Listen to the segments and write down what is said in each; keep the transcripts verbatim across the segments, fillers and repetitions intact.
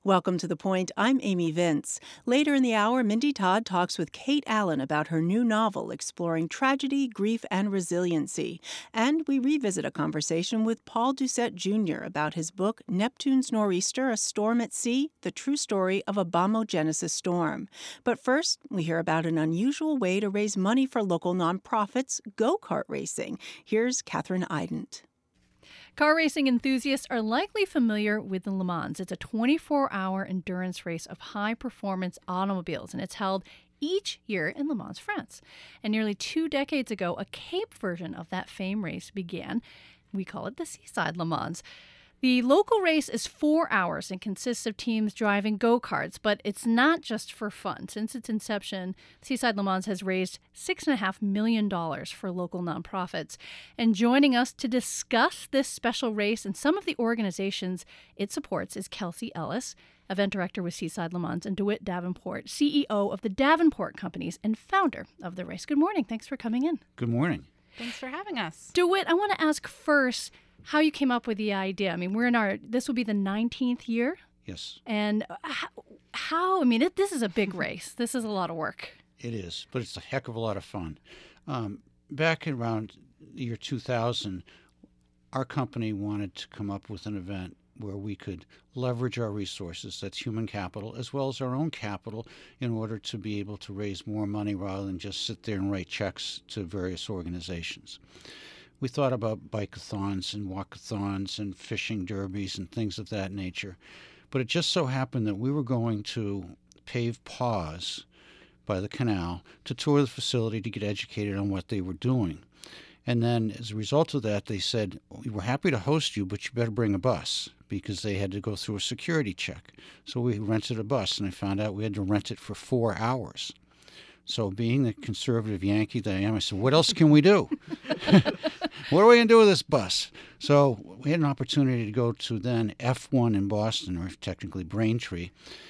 Welcome to The Point. I'm Amy Vince. Later in the hour, Mindy Todd talks with Kate Allen about her new novel exploring tragedy, grief, and resiliency. And we revisit a conversation with Paul Doucette Junior about his book, Neptune's Nor'easter, A Storm at Sea, The True Story of a Bombogenesis Storm. But first, we hear about an unusual way to raise money for local nonprofits, go-kart racing. Here's Catherine Ident. Car racing enthusiasts are likely familiar with the Le Mans. It's a twenty-four hour endurance race of high-performance automobiles, and it's held each year in Le Mans, France. And nearly two decades ago, a Cape version of that famed race began. We call it the Seaside Le Mans. The local race is four hours and consists of teams driving go-karts, but it's not just for fun. Since its inception, Seaside Le Mans has raised six point five million dollars for local nonprofits. And joining us to discuss this special race and some of the organizations it supports is Kelsey Ellis, event director with Seaside Le Mans, and DeWitt Davenport, C E O of the Davenport Companies and founder of the race. Good morning. Thanks for coming in. Good morning. Thanks for having us. DeWitt, I want to ask first how you came up with the idea. I mean, we're in our, this will be the nineteenth year. Yes. And how, how I mean, it, this is a big race. This is a lot of work. It is, but it's a heck of a lot of fun. Um, back around the year two thousand, our company wanted to come up with an event where we could leverage our resources, that's human capital, as well as our own capital, in order to be able to raise more money rather than just sit there and write checks to various organizations. We thought about bike-a-thons and walk-a-thons and fishing derbies and things of that nature. But it just so happened that we were going to pave paws by the canal to tour the facility to get educated on what they were doing. And then as a result of that, they said, we're happy to host you, but you better bring a bus, because they had to go through a security check. So we rented a bus, and I found out we had to rent it for four hours. So being the conservative Yankee that I am, I said, what else can we do? What are we going to do with this bus? So we had an opportunity to go to then F one in Boston, or technically Braintree,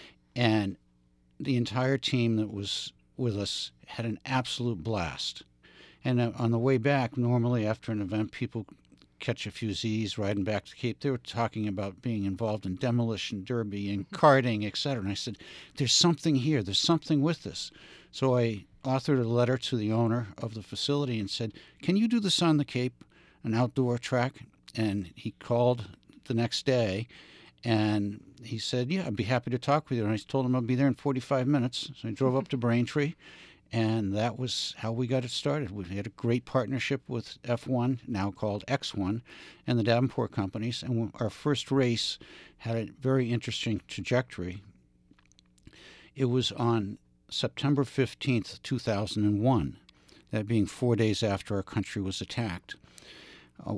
and the entire team that was with us had an absolute blast. And uh, on the way back, normally after an event, people catch a few Z's riding back to Cape. They were talking about being involved in demolition derby and karting, et cetera. And I said, there's something here. There's something with this. So I authored a letter to the owner of the facility and said, can you do this on the Cape, an outdoor track? And he called the next day, and he said, yeah, I'd be happy to talk with you. And I told him I'd be there in forty-five minutes. So I drove up to Braintree, and that was how we got it started. We had a great partnership with F one, now called X one, and the Davenport Companies. And our first race had a very interesting trajectory. It was on September fifteenth, two thousand one, that being four days after our country was attacked. Uh,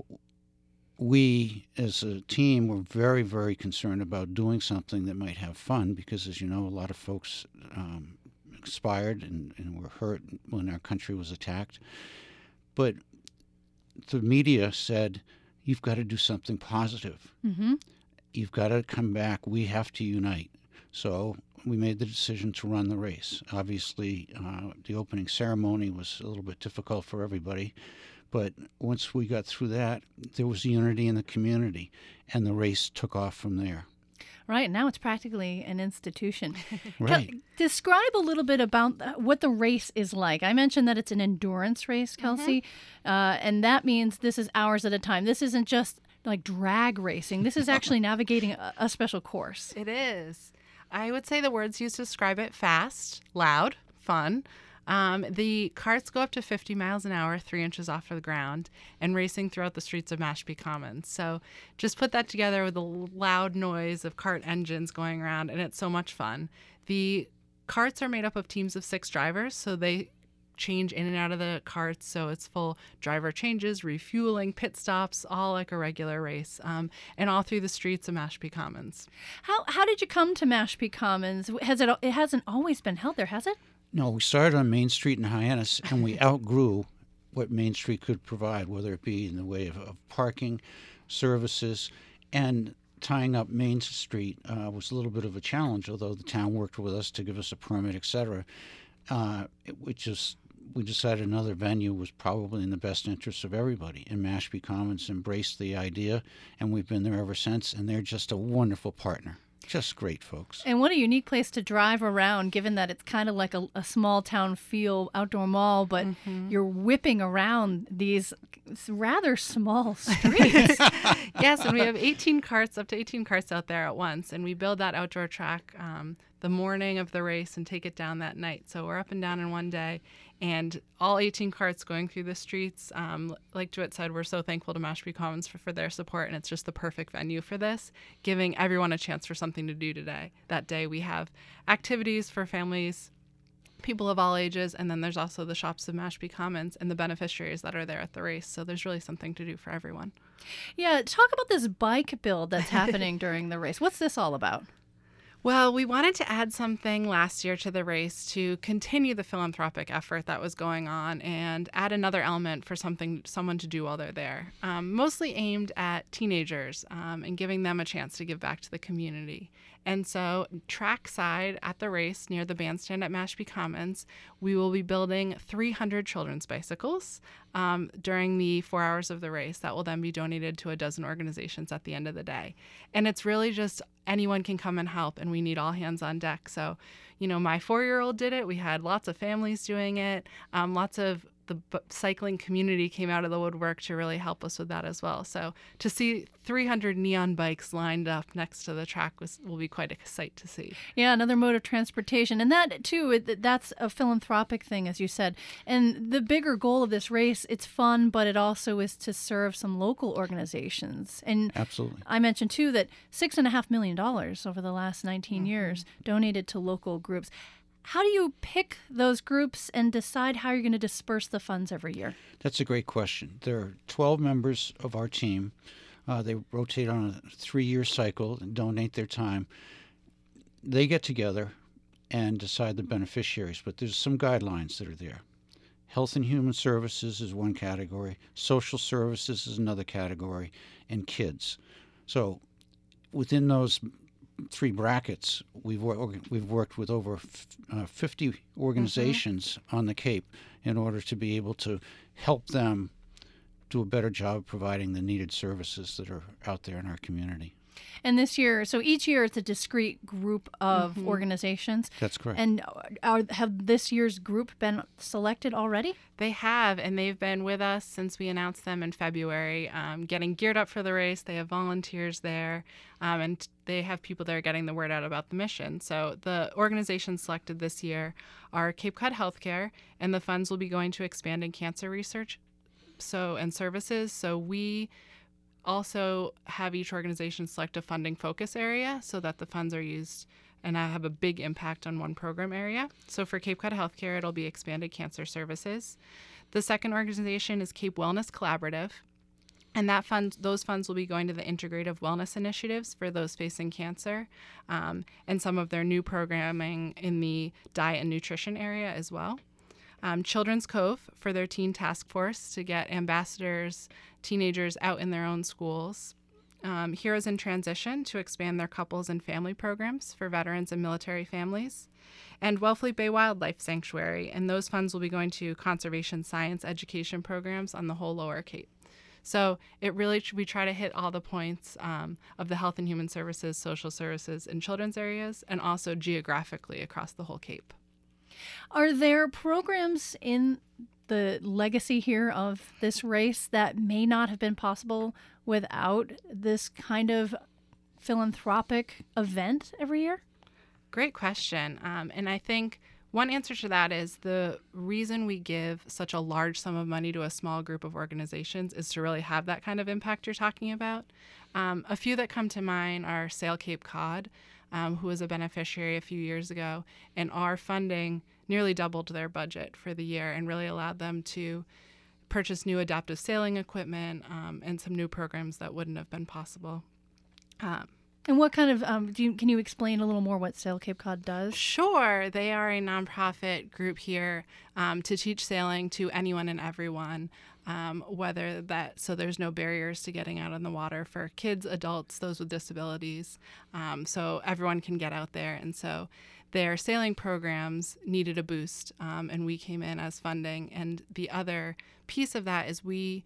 we, as a team, were very, very concerned about doing something that might have fun because, as you know, a lot of folks um, expired and, and were hurt when our country was attacked. But the media said, you've got to do something positive. Mm-hmm. You've got to come back. We have to unite. So we made the decision to run the race. Obviously, uh, the opening ceremony was a little bit difficult for everybody, but once we got through that, there was unity in the community, and the race took off from there. Right, now it's practically an institution. Right. Kel- describe a little bit about what the race is like. I mentioned that it's an endurance race, Kelsey, mm-hmm. uh, and that means this is hours at a time. This isn't just like drag racing. This is actually navigating a, a special course. It is. I would say the words used to describe it: fast, loud, fun. Um, the carts go up to fifty miles an hour, three inches off of the ground, and racing throughout the streets of Mashpee Commons. So just put that together with the loud noise of cart engines going around, and it's so much fun. The carts are made up of teams of six drivers, so they change in and out of the carts, so it's full driver changes, refueling, pit stops, all like a regular race, um, and all through the streets of Mashpee Commons. How how did you come to Mashpee Commons? Has it it hasn't always been held there, has it? No, we started on Main Street in Hyannis, and we outgrew what Main Street could provide, whether it be in the way of, of parking, services, and tying up Main Street uh, was a little bit of a challenge, although the town worked with us to give us a permit, et cetera. Uh, it, we just we decided another venue was probably in the best interest of everybody, and Mashpee Commons embraced the idea, and we've been there ever since, and they're just a wonderful partner. Just great folks. And what a unique place to drive around, given that it's kind of like a, a small town feel outdoor mall, but mm-hmm. you're whipping around these rather small streets. Yes, and we have eighteen carts, up to eighteen carts out there at once, and we build that outdoor track um, the morning of the race and take it down that night. So we're up and down in one day, and all eighteen carts going through the streets. Um, like Jewett said, we're so thankful to Mashpee Commons for, for their support, and it's just the perfect venue for this, giving everyone a chance for something to do today. That day we have activities for families, people of all ages, and then there's also the shops of Mashpee Commons and the beneficiaries that are there at the race. So there's really something to do for everyone. Yeah, talk about this bike build that's happening during the race. What's this all about? Well, we wanted to add something last year to the race to continue the philanthropic effort that was going on and add another element for something someone to do while they're there, um, mostly aimed at teenagers um, and giving them a chance to give back to the community. And so trackside at the race near the bandstand at Mashpee Commons, we will be building three hundred children's bicycles um, during the four hours of the race that will then be donated to a dozen organizations at the end of the day. And it's really just anyone can come and help, and we need all hands on deck. So, you know, my four-year-old did it. We had lots of families doing it, um, lots of the b- cycling community came out of the woodwork to really help us with that as well. So to see three hundred neon bikes lined up next to the track was will be quite a sight to see. Yeah, another mode of transportation. And that, too, that's a philanthropic thing, as you said. And the bigger goal of this race, it's fun, but it also is to serve some local organizations. And absolutely. I mentioned, too, that six point five million dollars over the last nineteen mm-hmm. years donated to local groups. How do you pick those groups and decide how you're going to disperse the funds every year? That's a great question. There are twelve members of our team. Uh, they rotate on a three-year cycle and donate their time. They get together and decide the beneficiaries, but there's some guidelines that are there. Health and Human Services is one category, Social Services is another category, and kids. So within those three brackets, we've wor- we've worked with over f- uh, fifty organizations mm-hmm. on the Cape in order to be able to help them do a better job of providing the needed services that are out there in our community. And this year, so each year it's a discrete group of mm-hmm. organizations. That's correct. And are, have this year's group been selected already? They have, and they've been with us since we announced them in February, um, getting geared up for the race. They have volunteers there, um, and they have people there getting the word out about the mission. So the organizations selected this year are Cape Cod Healthcare, and the funds will be going to expanding cancer research so and services. So we also have each organization select a funding focus area so that the funds are used and have a big impact on one program area. So for Cape Cod Healthcare, it'll be expanded cancer services. The second organization is Cape Wellness Collaborative, and that fund, those funds will be going to the integrative wellness initiatives for those facing cancer, um, and some of their new programming in the diet and nutrition area as well. Um, Children's Cove for their teen task force to get ambassadors, teenagers out in their own schools. Um, Heroes in Transition to expand their couples and family programs for veterans and military families. And Wellfleet Bay Wildlife Sanctuary, and those funds will be going to conservation science education programs on the whole Lower Cape. So it really, we try to hit all the points um, of the health and human services, social services, and children's areas, and also geographically across the whole Cape. Are there programs in the legacy here of this race that may not have been possible without this kind of philanthropic event every year? Great question. Um, and I think one answer to that is the reason we give such a large sum of money to a small group of organizations is to really have that kind of impact you're talking about. Um, a few that come to mind are Sail Cape Cod, um, who was a beneficiary a few years ago, and our funding nearly doubled their budget for the year and really allowed them to purchase new adaptive sailing equipment um, and some new programs that wouldn't have been possible. Um, And what kind of, um, do you, can you explain a little more what Sail Cape Cod does? Sure. They are a nonprofit group here um, to teach sailing to anyone and everyone, um, whether that, so there's no barriers to getting out on the water for kids, adults, those with disabilities. Um, so everyone can get out there. And so their sailing programs needed a boost, um, and we came in as funding. And the other piece of that is we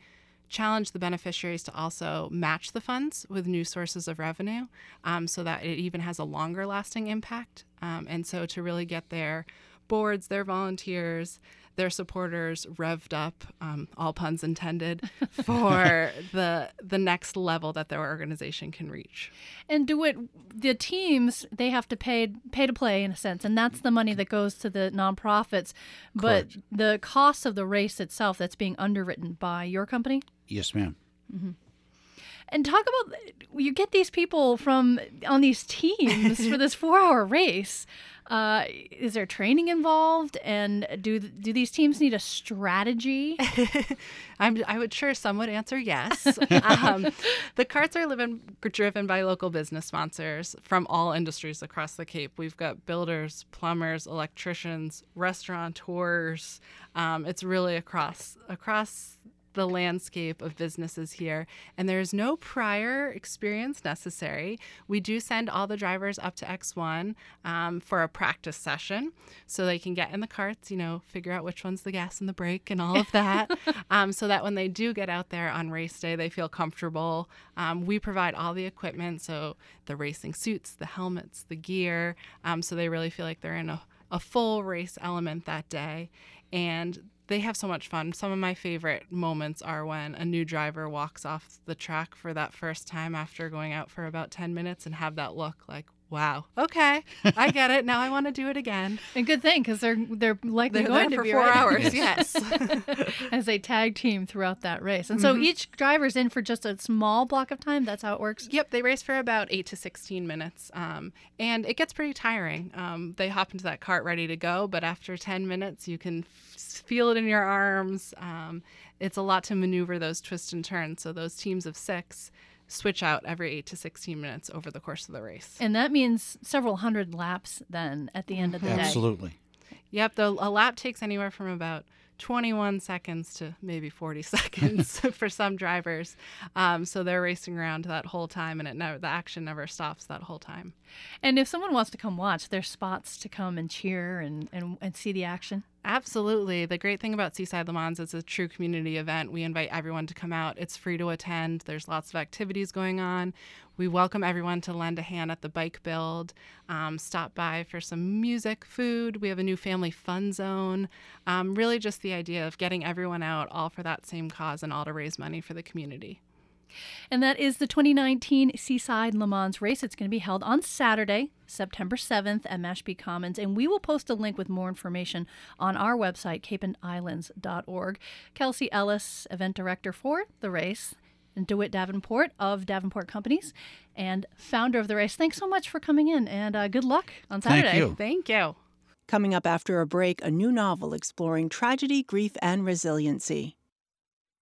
challenged the beneficiaries to also match the funds with new sources of revenue, um, so that it even has a longer lasting impact. Um, and so to really get their boards, their volunteers, their supporters revved up, um, all puns intended, for the the next level that their organization can reach. And do it, the teams, they have to pay pay to play in a sense, and that's the money that goes to the nonprofits. But Correct. the cost of the race itself, that's being underwritten by your company? Yes, ma'am. Mm-hmm. And talk about, you get these people from on these teams for this four-hour race. Uh, is there training involved? And do do these teams need a strategy? I'm, I would sure some would answer yes. um, the carts are living, driven by local business sponsors from all industries across the Cape. We've got builders, plumbers, electricians, restaurateurs. Um, it's really across across the landscape of businesses here, and there is no prior experience necessary. We do send all the drivers up to X one um, for a practice session so they can get in the carts, you know, figure out which one's the gas and the brake and all of that, um, so that when they do get out there on race day, they feel comfortable. Um, we provide all the equipment, so the racing suits, the helmets, the gear, um, so they really feel like they're in a, a full race element that day. And they have so much fun. Some of my favorite moments are when a new driver walks off the track for that first time after going out for about ten minutes and have that look like, wow, okay, I get it. Now I want to do it again. And good thing, because they're they're likely They're going there to for be four right? hours. Yes. As a tag team throughout that race. And so Mhm. each driver's in for just a small block of time. That's how it works. Yep, they race for about eight to sixteen minutes, um, and it gets pretty tiring. Um, they hop into that cart ready to go, but after ten minutes, you can f- feel it in your arms. Um, it's a lot to maneuver those twists and turns. So those teams of six switch out every eight to sixteen minutes over the course of the race. And that means several hundred laps then at the end of the day. Absolutely. Yep, the, a lap takes anywhere from about twenty-one seconds to maybe forty seconds for some drivers. Um, so they're racing around that whole time, and it never, the action never stops that whole time. And if someone wants to come watch, there's spots to come and cheer and, and, and see the action. Absolutely. The great thing about Seaside Le Mans is it's a true community event. We invite everyone to come out. It's free to attend. There's lots of activities going on. We welcome everyone to lend a hand at the bike build, um, stop by for some music, food. We have a new family fun zone. Um, really just the idea of getting everyone out all for that same cause and all to raise money for the community. And that is the twenty nineteen Seaside Le Mans race. It's going to be held on Saturday, September seventh at Mashpee Commons. And we will post a link with more information on our website, cape and islands dot org. Kelsey Ellis, event director for the race, and DeWitt Davenport of Davenport Companies and founder of the race. Thanks so much for coming in, and uh, good luck on Saturday. Thank you. Thank you. Coming up after a break, a new novel exploring tragedy, grief, and resiliency.